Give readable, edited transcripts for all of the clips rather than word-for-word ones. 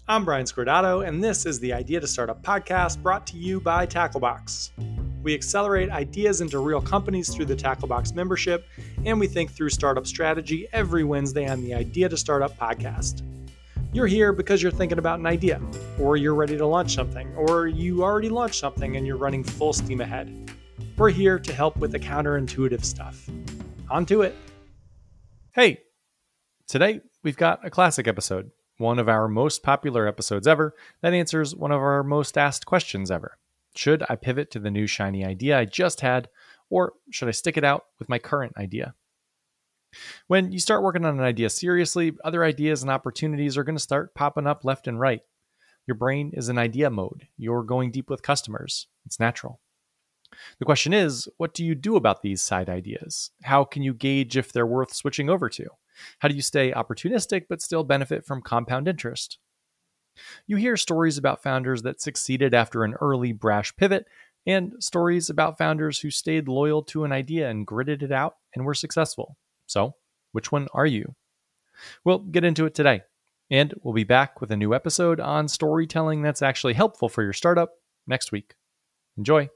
I'm Brian Scordato, and this is the Idea to Startup podcast brought to you by Tacklebox. We accelerate ideas into real companies through the Tacklebox membership, and we think through startup strategy every Wednesday on the Idea to Startup podcast. You're here because you're thinking about an idea, or you're ready to launch something, or you already launched something and you're running full steam ahead. We're here to help with the counterintuitive stuff. On to it. Hey, today we've got a classic episode. One of our most popular episodes ever that answers one of our most asked questions ever. Should I pivot to the new shiny idea I just had, or should I stick it out with my current idea? When you start working on an idea seriously, other ideas and opportunities are going to start popping up left and right. Your brain is in idea mode. You're going deep with customers. It's natural. The question is, what do you do about these side ideas? How can you gauge if they're worth switching over to? How do you stay opportunistic but still benefit from compound interest? You hear stories about founders that succeeded after an early brash pivot, and stories about founders who stayed loyal to an idea and gritted it out and were successful. So, which one are you? We'll get into it today, and we'll be back with a new episode on storytelling that's actually helpful for your startup next week. Enjoy.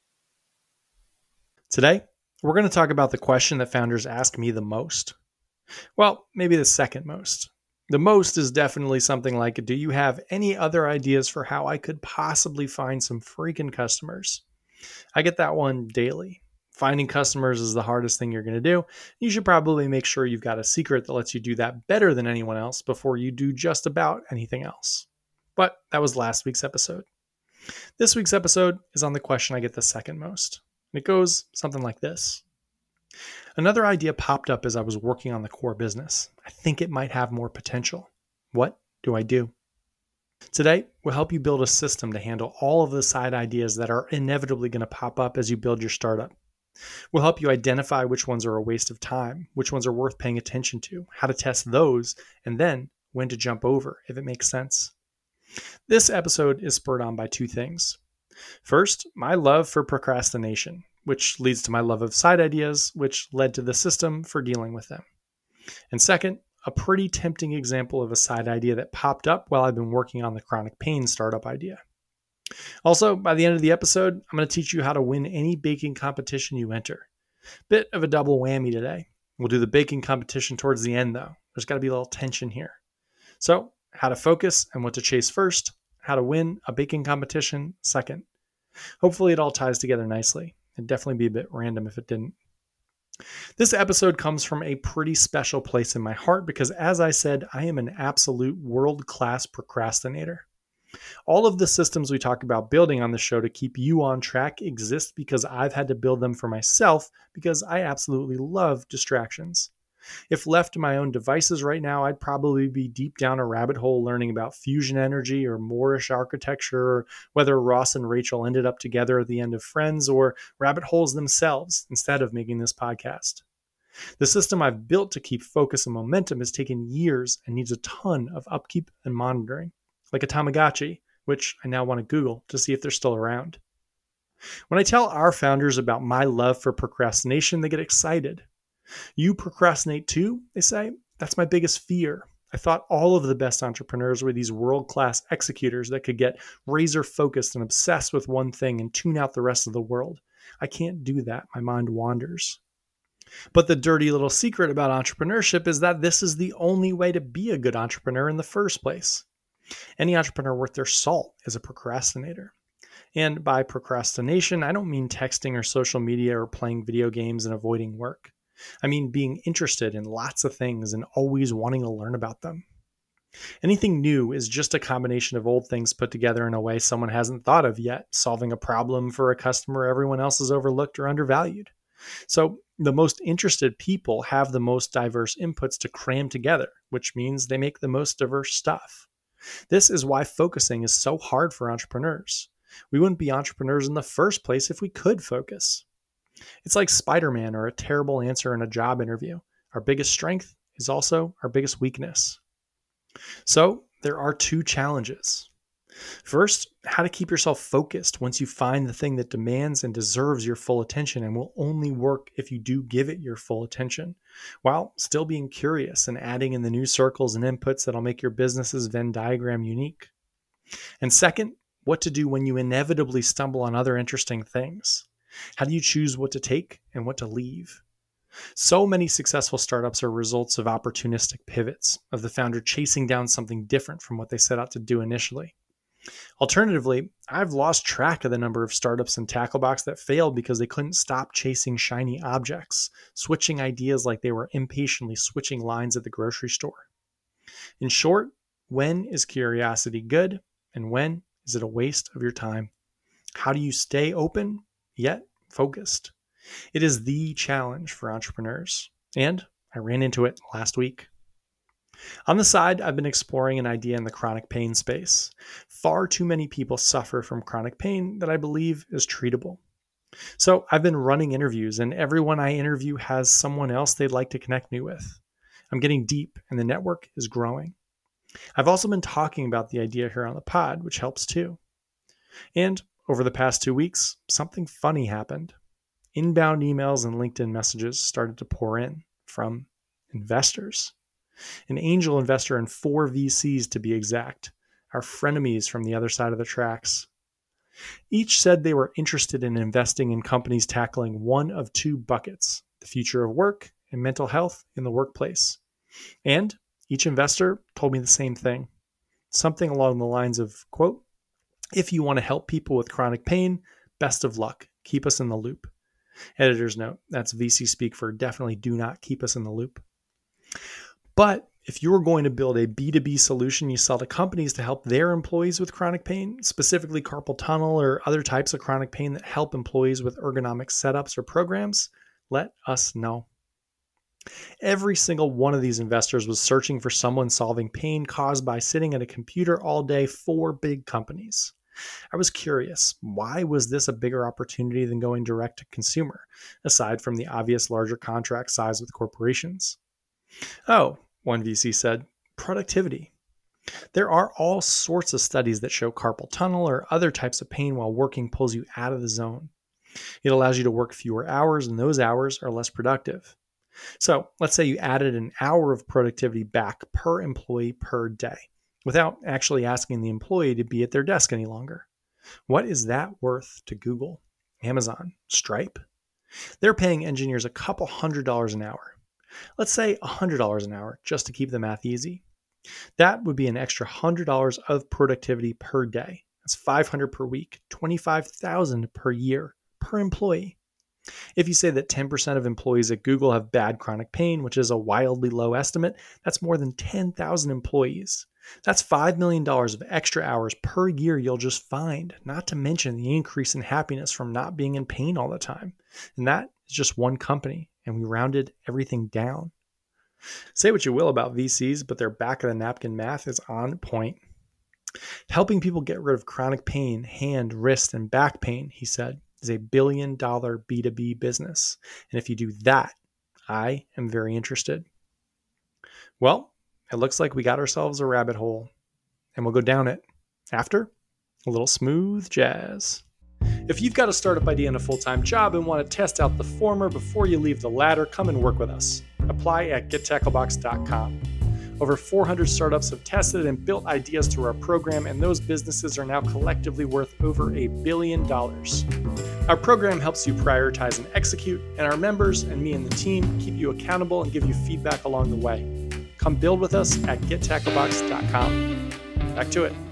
Today, we're going to talk about the question that founders ask me the most. Well, maybe the second most. The most is definitely something like, do you have any other ideas for how I could possibly find some freaking customers? I get that one daily. Finding customers is the hardest thing you're going to do. You should probably make sure you've got a secret that lets you do that better than anyone else before you do just about anything else. But that was last week's episode. This week's episode is on the question I get the second most. It goes something like this. Another idea popped up as I was working on the core business. I think it might have more potential. What do I do? Today, we'll help you build a system to handle all of the side ideas that are inevitably going to pop up as you build your startup. We'll help you identify which ones are a waste of time, which ones are worth paying attention to, how to test those, and then when to jump over if it makes sense. This episode is spurred on by two things. First, my love for procrastination, which leads to my love of side ideas, which led to the system for dealing with them. And second, a pretty tempting example of a side idea that popped up while I've been working on the chronic pain startup idea. Also, by the end of the episode, I'm going to teach you how to win any baking competition you enter. Bit of a double whammy today. We'll do the baking competition towards the end, though. There's got to be a little tension here. So, how to focus and what to chase first, how to win a baking competition second. Hopefully it all ties together nicely. It'd definitely be a bit random if it didn't. This episode comes from a pretty special place in my heart because, as I said, I am an absolute world-class procrastinator. All of the systems we talk about building on the show to keep you on track exist because I've had to build them for myself because I absolutely love distractions. If left to my own devices right now, I'd probably be deep down a rabbit hole learning about fusion energy or Moorish architecture, or whether Ross and Rachel ended up together at the end of Friends, or rabbit holes themselves instead of making this podcast. The system I've built to keep focus and momentum has taken years and needs a ton of upkeep and monitoring, like a Tamagotchi, which I now want to Google to see if they're still around. When I tell our founders about my love for procrastination, they get excited. You procrastinate too, they say? That's my biggest fear. I thought all of the best entrepreneurs were these world-class executors that could get razor-focused and obsessed with one thing and tune out the rest of the world. I can't do that. My mind wanders. But the dirty little secret about entrepreneurship is that this is the only way to be a good entrepreneur in the first place. Any entrepreneur worth their salt is a procrastinator. And by procrastination, I don't mean texting or social media or playing video games and avoiding work. I mean being interested in lots of things and always wanting to learn about them. Anything new is just a combination of old things put together in a way someone hasn't thought of yet, solving a problem for a customer everyone else has overlooked or undervalued. So the most interested people have the most diverse inputs to cram together, which means they make the most diverse stuff. This is why focusing is so hard for entrepreneurs. We wouldn't be entrepreneurs in the first place if we could focus. It's like Spider-Man or a terrible answer in a job interview. Our biggest strength is also our biggest weakness. So there are two challenges. First, how to keep yourself focused once you find the thing that demands and deserves your full attention and will only work if you do give it your full attention, while still being curious and adding in the new circles and inputs that'll make your business's Venn diagram unique. And second, what to do when you inevitably stumble on other interesting things. How do you choose what to take and what to leave? So many successful startups are results of opportunistic pivots, of the founder chasing down something different from what they set out to do initially. Alternatively, I've lost track of the number of startups in Tacklebox that failed because they couldn't stop chasing shiny objects, switching ideas like they were impatiently switching lines at the grocery store. In short, when is curiosity good and when is it a waste of your time? How do you stay open yet focused? It is the challenge for entrepreneurs, and I ran into it last week. On the side, I've been exploring an idea in the chronic pain space. Far too many people suffer from chronic pain that I believe is treatable. So I've been running interviews, and everyone I interview has someone else they'd like to connect me with. I'm getting deep, and the network is growing. I've also been talking about the idea here on the pod, which helps too. And over the past 2 weeks, something funny happened. Inbound emails and LinkedIn messages started to pour in from investors. An angel investor and 4 VCs to be exact, our frenemies from the other side of the tracks. Each said they were interested in investing in companies tackling one of 2 buckets, the future of work and mental health in the workplace. And each investor told me the same thing, something along the lines of, quote, "If you want to help people with chronic pain, best of luck. Keep us in the loop." Editor's note, that's VC speak for definitely do not keep us in the loop. But if you were going to build a B2B solution you sell to companies to help their employees with chronic pain, specifically carpal tunnel or other types of chronic pain that help employees with ergonomic setups or programs, let us know. Every single one of these investors was searching for someone solving pain caused by sitting at a computer all day for big companies. I was curious, why was this a bigger opportunity than going direct to consumer, aside from the obvious larger contract size with corporations? Oh, one VC said, productivity. There are all sorts of studies that show carpal tunnel or other types of pain while working pulls you out of the zone. It allows you to work fewer hours, and those hours are less productive. So let's say you added an hour of productivity back per employee per day, without actually asking the employee to be at their desk any longer. What is that worth to Google, Amazon, Stripe? They're paying engineers a couple $100 an hour. Let's say $100 an hour just to keep the math easy. That would be an extra $100 of productivity per day. That's $500 per week, $25,000 per year per employee. If you say that 10% of employees at Google have bad chronic pain, which is a wildly low estimate, that's more than 10,000 employees. That's $5 million of extra hours per year you'll just find, not to mention the increase in happiness from not being in pain all the time. And that is just one company, and we rounded everything down. Say what you will about VCs, but their back of the napkin math is on point. Helping people get rid of chronic pain, hand, wrist, and back pain, he said, is a $1 billion B2B business. And if you do that, I am very interested. Well, it looks like we got ourselves a rabbit hole, and we'll go down it after a little smooth jazz. If you've got a startup idea and a full-time job and want to test out the former before you leave the latter, come and work with us. Apply at gettacklebox.com. Over 400 startups have tested and built ideas through our program, and those businesses are now collectively worth over $1 billion. Our program helps you prioritize and execute, and our members and me and the team keep you accountable and give you feedback along the way. Come build with us at gettacklebox.com. Back to it.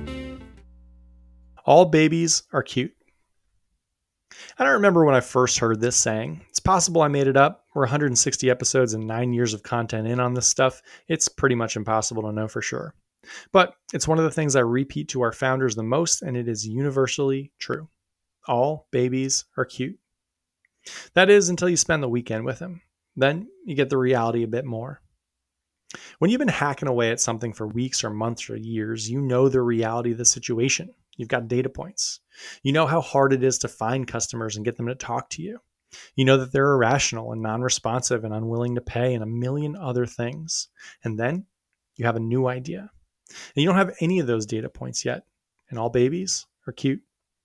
All babies are cute. I don't remember when I first heard this saying. It's possible I made it up. We're 160 episodes and 9 years of content in on this stuff. It's pretty much impossible to know for sure. But it's one of the things I repeat to our founders the most, and it is universally true. All babies are cute. That is until you spend the weekend with them. Then you get the reality a bit more. When you've been hacking away at something for weeks or months or years, you know the reality of the situation. You've got data points. You know how hard it is to find customers and get them to talk to you. You know that they're irrational and non-responsive and unwilling to pay and a million other things. And then you have a new idea. And you don't have any of those data points yet. and all babies are cute.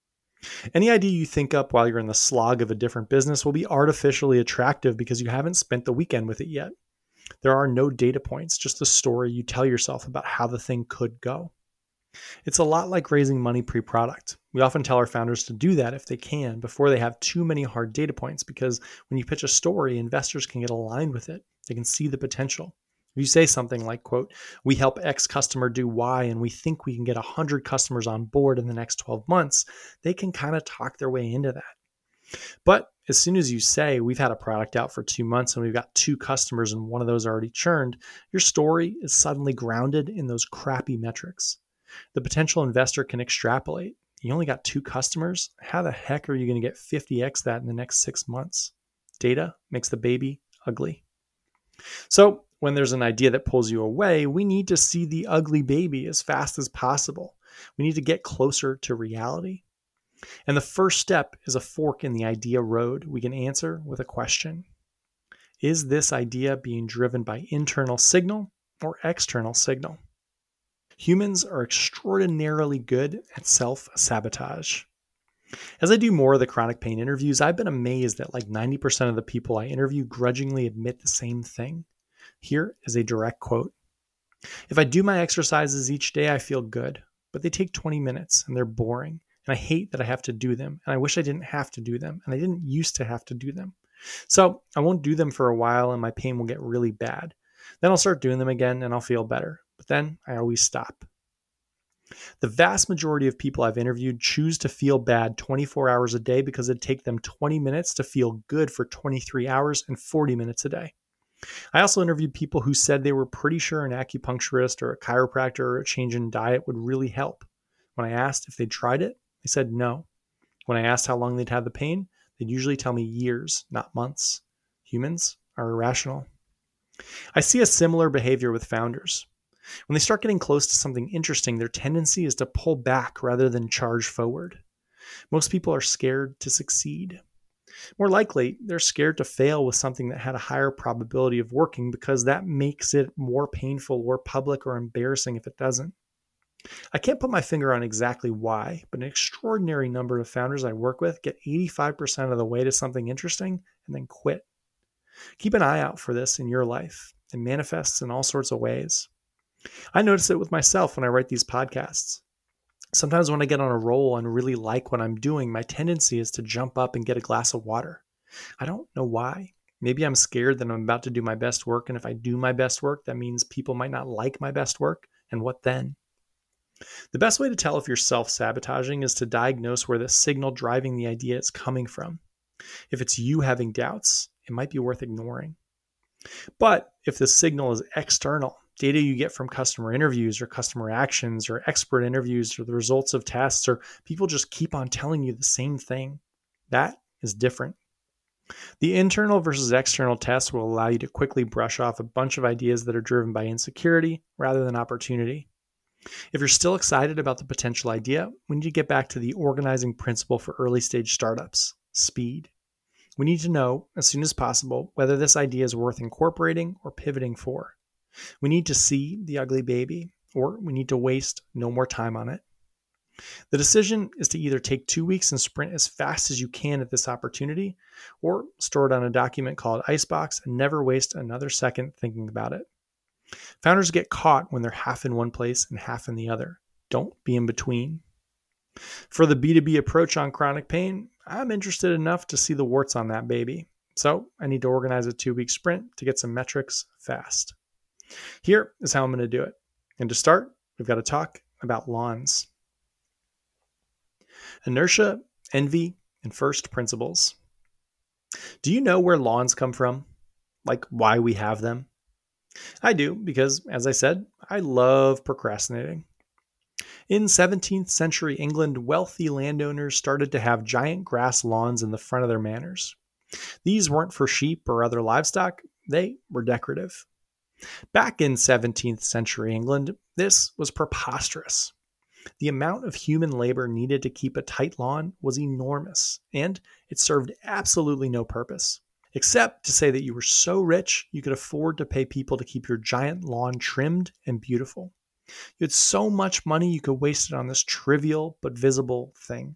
Any idea you think up while you're in the slog of a different business will be artificially attractive because you haven't spent the weekend with it yet. There are no data points, just the story you tell yourself about how the thing could go. It's a lot like raising money pre-product. We often tell our founders to do that if they can before they have too many hard data points, because when you pitch a story, investors can get aligned with it. They can see the potential. If you say something like, quote, "We help X customer do Y and we think we can get 100 customers on board in the next 12 months, they can kind of talk their way into that. But as soon as you say, "We've had a product out for 2 months and we've got 2 customers and one of those already churned," your story is suddenly grounded in those crappy metrics. The potential investor can extrapolate. You only got 2 customers. How the heck are you going to get 50x that in the next 6 months? Data makes the baby ugly. So when there's an idea that pulls you away, we need to see the ugly baby as fast as possible. We need to get closer to reality. And the first step is a fork in the idea road we can answer with a question. Is this idea being driven by internal signal or external signal? Humans are extraordinarily good at self-sabotage. As I do more of the chronic pain interviews, I've been amazed that like 90% of the people I interview grudgingly admit the same thing. Here is a direct quote. "If I do my exercises each day, I feel good, but they take 20 minutes and they're boring. And I hate that I have to do them. And I wish I didn't have to do them. And I didn't used to have to do them. So I won't do them for a while and my pain will get really bad. Then I'll start doing them again and I'll feel better. But then I always stop." The vast majority of people I've interviewed choose to feel bad 24 hours a day because it'd take them 20 minutes to feel good for 23 hours and 40 minutes a day. I also interviewed people who said they were pretty sure an acupuncturist or a chiropractor or a change in diet would really help. When I asked if they'd tried it, they said no. When I asked how long they'd had the pain, they'd usually tell me years, not months. Humans are irrational. I see a similar behavior with founders. When they start getting close to something interesting, their tendency is to pull back rather than charge forward. Most people are scared to succeed. More likely, they're scared to fail with something that had a higher probability of working because that makes it more painful or public or embarrassing if it doesn't. I can't put my finger on exactly why, but an extraordinary number of founders I work with get 85% of the way to something interesting and then quit. Keep an eye out for this in your life. It manifests in all sorts of ways. I notice it with myself when I write these podcasts. Sometimes when I get on a roll and really like what I'm doing, my tendency is to jump up and get a glass of water. I don't know why. Maybe I'm scared that I'm about to do my best work, and if I do my best work, that means people might not like my best work, and what then? The best way to tell if you're self-sabotaging is to diagnose where the signal driving the idea is coming from. If it's you having doubts, it might be worth ignoring. But if the signal is external, data you get from customer interviews or customer actions or expert interviews or the results of tests, or people just keep on telling you the same thing, that is different. The internal versus external test will allow you to quickly brush off a bunch of ideas that are driven by insecurity rather than opportunity. If you're still excited about the potential idea, we need to get back to the organizing principle for early stage startups: speed. We need to know as soon as possible whether this idea is worth incorporating or pivoting for. We need to see the ugly baby, or we need to waste no more time on it. The decision is to either take 2 weeks and sprint as fast as you can at this opportunity, or store it on a document called Icebox and never waste another second thinking about it. Founders get caught when they're half in one place and half in the other. Don't be in between. For the B2B approach on chronic pain, I'm interested enough to see the warts on that baby. So I need to organize a 2-week sprint to get some metrics fast. Here is how I'm going to do it. And to start, we've got to talk about lawns. Inertia, envy, and first principles. Do you know where lawns come from? Like why we have them? I do because, as I said, I love procrastinating. In 17th century England, wealthy landowners started to have giant grass lawns in the front of their manors. These weren't for sheep or other livestock, they were decorative. Back in 17th century England, this was preposterous. The amount of human labor needed to keep a tight lawn was enormous, and it served absolutely no purpose, except to say that you were so rich you could afford to pay people to keep your giant lawn trimmed and beautiful. You had so much money you could waste it on this trivial but visible thing.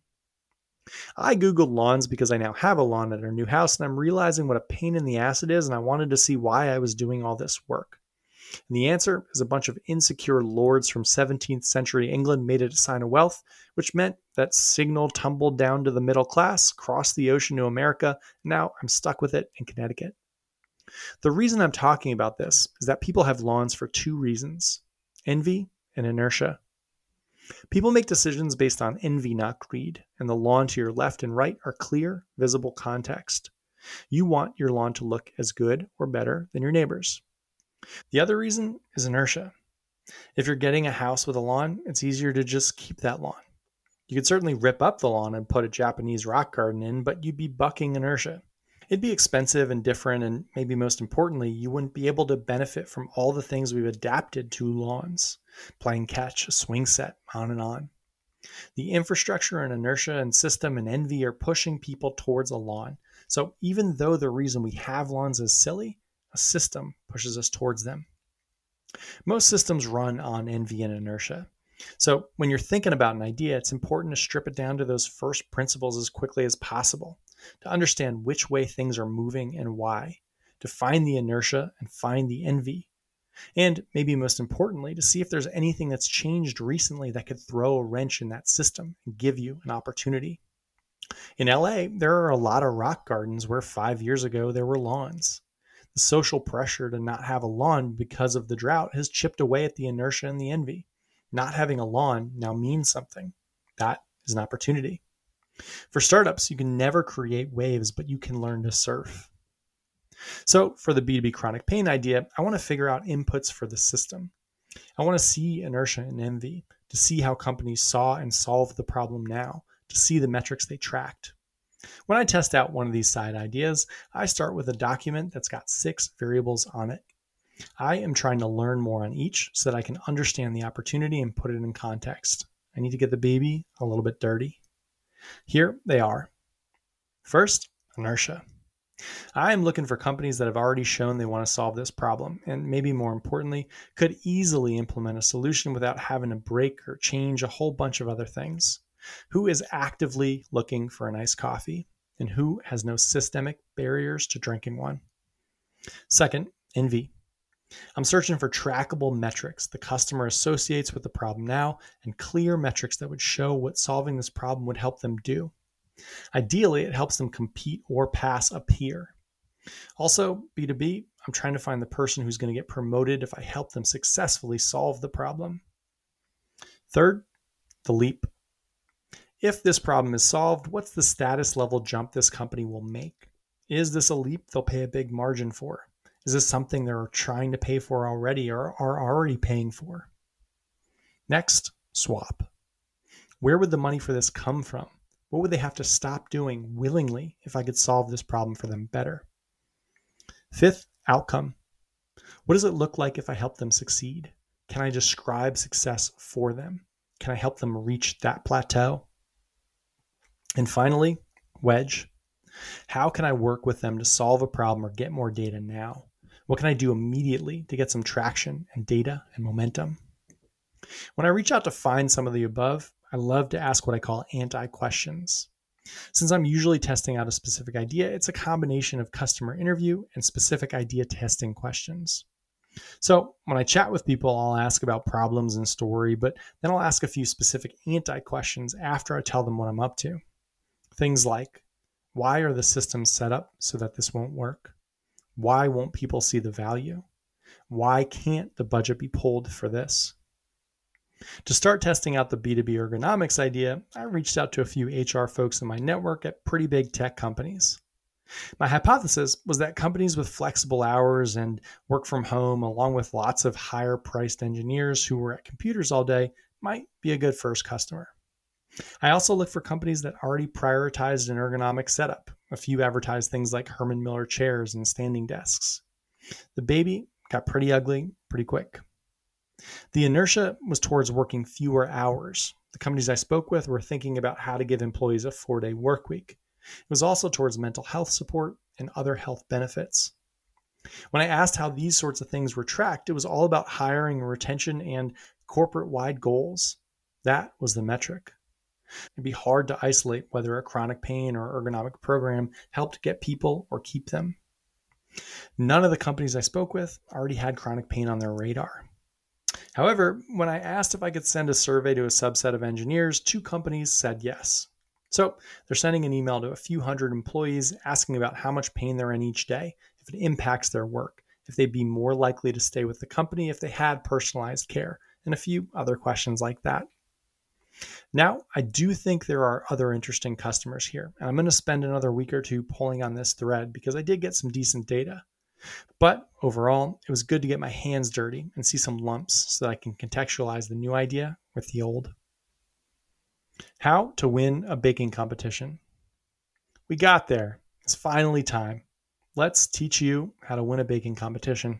I Googled lawns because I now have a lawn at our new house and I'm realizing what a pain in the ass it is, and I wanted to see why I was doing all this work. And the answer is a bunch of insecure lords from 17th century England made it a sign of wealth, which meant that signal tumbled down to the middle class, crossed the ocean to America, and now I'm stuck with it in Connecticut. The reason I'm talking about this is that people have lawns for two reasons: envy and inertia. People make decisions based on envy, not greed, and the lawn to your left and right are clear, visible context. You want your lawn to look as good or better than your neighbor's. The other reason is inertia. If you're getting a house with a lawn, it's easier to just keep that lawn. You could certainly rip up the lawn and put a Japanese rock garden in, but you'd be bucking inertia. It'd be expensive and different, and maybe most importantly, you wouldn't be able to benefit from all the things we've adapted to lawns: playing catch, a swing set, on and on. The infrastructure and inertia and system and envy are pushing people towards a lawn. So even though the reason we have lawns is silly, a system pushes us towards them. Most systems run on envy and inertia. So when you're thinking about an idea, it's important to strip it down to those first principles as quickly as possible, to understand which way things are moving and why, to find the inertia and find the envy, and maybe most importantly, to see if there's anything that's changed recently that could throw a wrench in that system and give you an opportunity. In LA, there are a lot of rock gardens where 5 years ago there were lawns. The social pressure to not have a lawn because of the drought has chipped away at the inertia and the envy. Not having a lawn now means something. That is an opportunity. For startups, you can never create waves, but you can learn to surf. So for the B2B chronic pain idea, I want to figure out inputs for the system. I want to see inertia and envy, to see how companies saw and solved the problem now, to see the metrics they tracked. When I test out one of these side ideas, I start with a document that's got 6 variables on it. I am trying to learn more on each so that I can understand the opportunity and put it in context. I need to get the baby a little bit dirty. Here they are. First, inertia. I am looking for companies that have already shown they want to solve this problem, and maybe more importantly, could easily implement a solution without having to break or change a whole bunch of other things. Who is actively looking for an iced coffee, and who has no systemic barriers to drinking one? Second, envy. I'm searching for trackable metrics the customer associates with the problem now, and clear metrics that would show what solving this problem would help them do. Ideally, it helps them compete or pass a peer. Also, B2B, I'm trying to find the person who's going to get promoted if I help them successfully solve the problem. Third, the leap. If this problem is solved, what's the status level jump this company will make? Is this a leap they'll pay a big margin for? Is this something they're trying to pay for already or are already paying for? Next, swap. Where would the money for this come from? What would they have to stop doing willingly if I could solve this problem for them better? Fifth, outcome. What does it look like if I help them succeed? Can I describe success for them? Can I help them reach that plateau? And finally, wedge. How can I work with them to solve a problem or get more data now? What can I do immediately to get some traction and data and momentum? When I reach out to find some of the above, I love to ask what I call anti-questions. Since I'm usually testing out a specific idea, it's a combination of customer interview and specific idea testing questions. So when I chat with people, I'll ask about problems and story, but then I'll ask a few specific anti-questions after I tell them what I'm up to. Things like, why are the systems set up so that this won't work? Why won't people see the value? Why can't the budget be pulled for this? To start testing out the B2B ergonomics idea, I reached out to a few HR folks in my network at pretty big tech companies. My hypothesis was that companies with flexible hours and work from home, along with lots of higher priced engineers who were at computers all day, might be a good first customer. I also looked for companies that already prioritized an ergonomic setup. A few advertised things like Herman Miller chairs and standing desks. The baby got pretty ugly pretty quick. The inertia was towards working fewer hours. The companies I spoke with were thinking about how to give employees a 4-day work week. It was also towards mental health support and other health benefits. When I asked how these sorts of things were tracked, it was all about hiring and retention and corporate-wide goals. That was the metric. It'd be hard to isolate whether a chronic pain or ergonomic program helped get people or keep them. None of the companies I spoke with already had chronic pain on their radar. However, when I asked if I could send a survey to a subset of engineers, 2 companies said yes. So they're sending an email to a few hundred employees asking about how much pain they're in each day, if it impacts their work, if they'd be more likely to stay with the company if they had personalized care, and a few other questions like that. Now, I do think there are other interesting customers here, and I'm going to spend another week or two pulling on this thread because I did get some decent data. But overall, it was good to get my hands dirty and see some lumps so that I can contextualize the new idea with the old. How to win a baking competition. We got there. It's finally time. Let's teach you how to win a baking competition.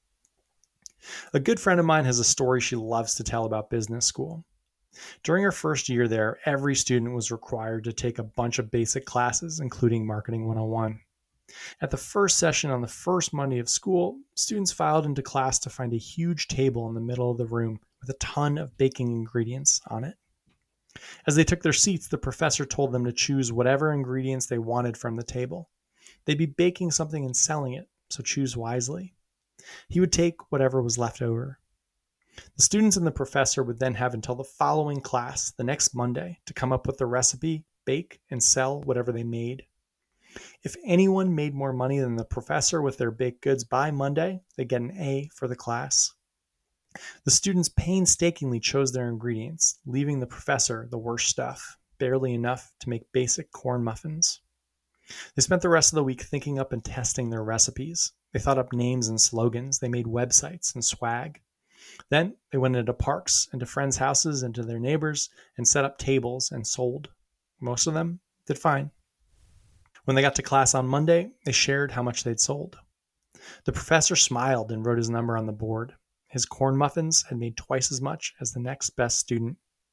A good friend of mine has a story she loves to tell about business school. During her first year there, every student was required to take a bunch of basic classes, including Marketing 101. At the first session on the first Monday of school, students filed into class to find a huge table in the middle of the room with a ton of baking ingredients on it. As they took their seats, the professor told them to choose whatever ingredients they wanted from the table. They'd be baking something and selling it, so choose wisely. He would take whatever was left over. The students and the professor would then have until the following class, the next Monday, to come up with the recipe, bake, and sell whatever they made. If anyone made more money than the professor with their baked goods by Monday, they'd get an A for the class. The students painstakingly chose their ingredients, leaving the professor the worst stuff, barely enough to make basic corn muffins. They spent the rest of the week thinking up and testing their recipes. They thought up names and slogans. They made websites and swag. Then they went into parks, into friends' houses, into their neighbors, and set up tables and sold. Most of them did fine. When they got to class on Monday, they shared how much they'd sold. The professor smiled and wrote his number on the board. His corn muffins had made twice as much as the next best student.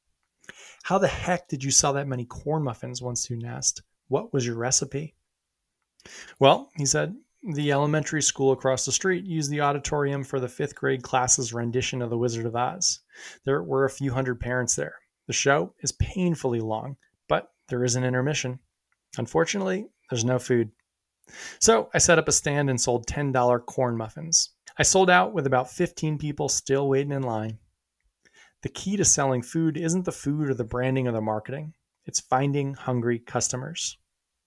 "How the heck did you sell that many corn muffins?" one student asked. "What was your recipe?" "Well," he said, "the elementary school across the street used the auditorium for the 5th grade class's rendition of The Wizard of Oz. There were a few hundred parents there. The show is painfully long, but there is an intermission. Unfortunately, there's no food. So I set up a stand and sold $10 corn muffins. I sold out with about 15 people still waiting in line." The key to selling food isn't the food or the branding or the marketing. It's finding hungry customers.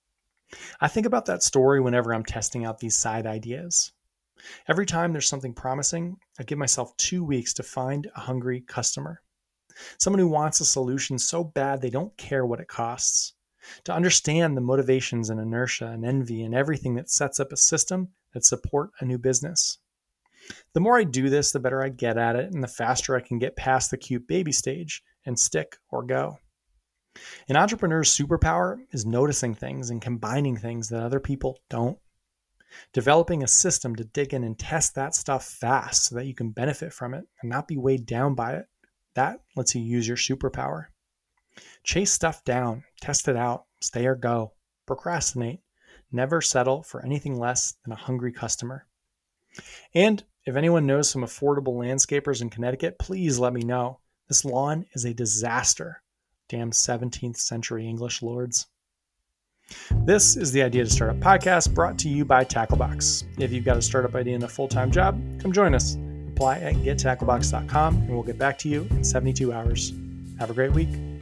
I think about that story whenever I'm testing out these side ideas. Every time there's something promising, I give myself 2 weeks to find a hungry customer. Someone who wants a solution so bad they don't care what it costs. To understand the motivations and inertia and envy and everything that sets up a system that support a new business. The more I do this, the better I get at it, and the faster I can get past the cute baby stage and stick or go. An entrepreneur's superpower is noticing things and combining things that other people don't. Developing a system to dig in and test that stuff fast so that you can benefit from it and not be weighed down by it. That lets you use your superpower. Chase stuff down, test it out, stay or go, procrastinate, never settle for anything less than a hungry customer. And if anyone knows some affordable landscapers in Connecticut, please let me know. This lawn is a disaster. Damn 17th century English lords. This is the Idea to Startup podcast brought to you by Tacklebox. If you've got a startup idea and a full-time job, come join us. Apply at gettacklebox.com and we'll get back to you in 72 hours. Have a great week.